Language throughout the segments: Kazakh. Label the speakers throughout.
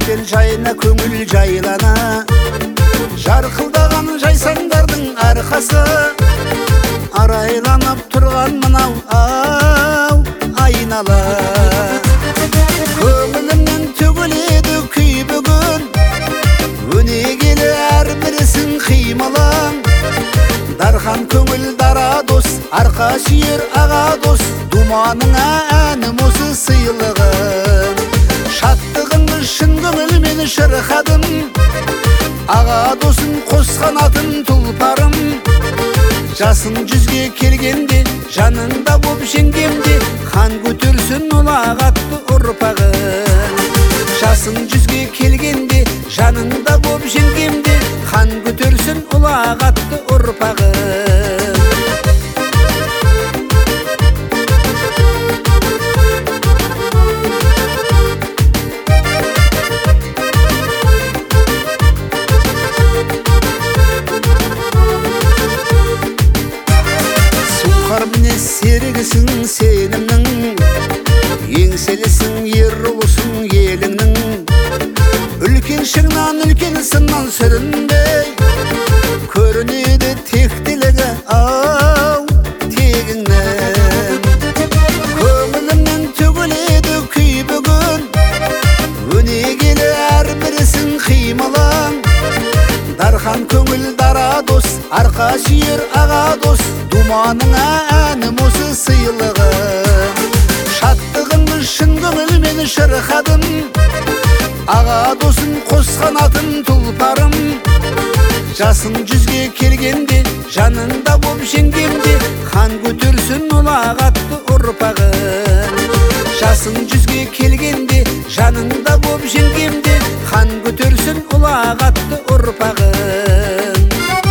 Speaker 1: бел жайына көңіл жайлана, жарқылдаған жайсаңдардың арқасы, арайланып тұрған мынау ау айнала. Көңілімнен төгіледі күй бүгін, өнегелі әрбірісің қимылың. Дархан көңіл дара дос, арқа сүйер аға дос, думаныңа әнім осы сыйлығын. Шаттығыңды шын көңілмен шырқадым, аға досым қос қанатын тұлпарым. Жасың жүзге келгенде, жаныңда боп жеңгемде, хан көтерсін ұлағатты ұрпағын. Жасың жүзге келгенде, жаныңда боп жеңгемде, хан көтерсін ұлағатты ұрпағын. Серігісің сенімнің, еңселісің ер ұлысың еліңнің. Үлкен шыңнан үлкен сыннан сүрінбей, көрінеді тектілігі ау тегіңнен. Көңілімнен төгіледі күй бүгін, өнегелі әрбірісің қимылың. Дархан көңіл дара дос, арқа сүйер аға дос, думаныңа әнім осы сыйлығын. Шаттығыңды шын көңілмен шырқадым, аға досым қос қанатын тұлпарым. Жасың жүзге келгенде, жаныңда боп жеңгемде, хан көтерсін ұлағатты ұрпағын. Жасың жүзге келгенде, жаныңда боп жеңгемде, хан көтерсін ұлағатты ұрпағын.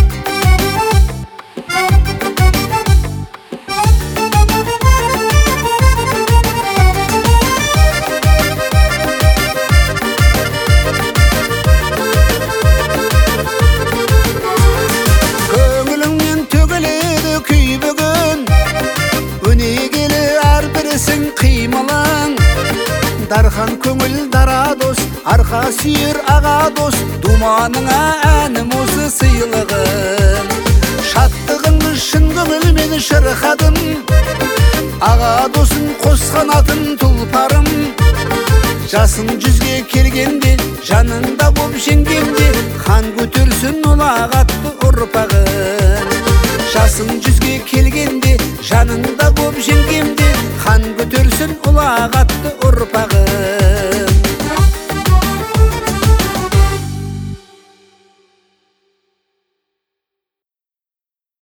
Speaker 1: Дархан көңіл дара дос, арқа сүйер аға дос, думаныңа әнім осы сыйлығын. Шаттығыңды шын көңілмен шырқадым, аға досым қос қанатын тұлпарым. Жасың жүзге келгенде, жаныңда боп жеңгемде, хан көтерсін ұлағатты ұрпағын. Жасың жүзге келгенде, жаныңда боп жеңгемде, хан көтерсін ұлағатты ұрпағын.